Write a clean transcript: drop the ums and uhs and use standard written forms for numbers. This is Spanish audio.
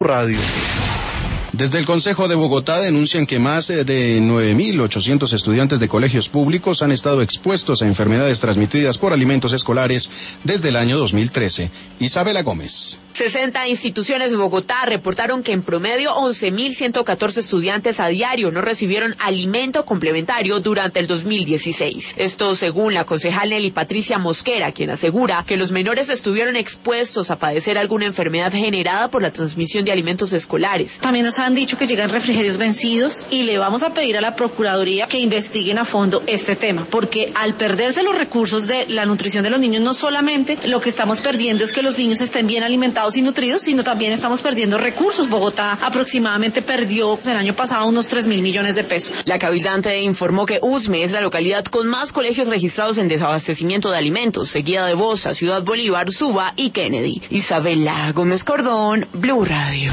Radio. Desde el Consejo de Bogotá denuncian que más de 9.800 estudiantes de colegios públicos han estado expuestos a enfermedades transmitidas por alimentos escolares desde el año 2013. Isabela Gómez. 60 instituciones de Bogotá reportaron que en promedio 11.114 estudiantes a diario no recibieron alimento complementario durante el 2016. Esto según la concejal Nelly Patricia Mosquera, quien asegura que los menores estuvieron expuestos a padecer alguna enfermedad generada por la transmisión de alimentos escolares. También nos han dicho que llegan refrigerios vencidos y le vamos a pedir a la Procuraduría que investiguen a fondo este tema, porque al perderse los recursos de la nutrición de los niños, no solamente lo que estamos perdiendo es que los niños estén bien alimentados y nutridos, sino también estamos perdiendo recursos. Bogotá aproximadamente perdió el año pasado unos 3.000 millones de pesos. La cabildante informó que Usme es la localidad con más colegios registrados en desabastecimiento de alimentos, seguida de Bosa, Ciudad Bolívar, Suba y Kennedy. Isabela Gómez Cordón, Blue Radio.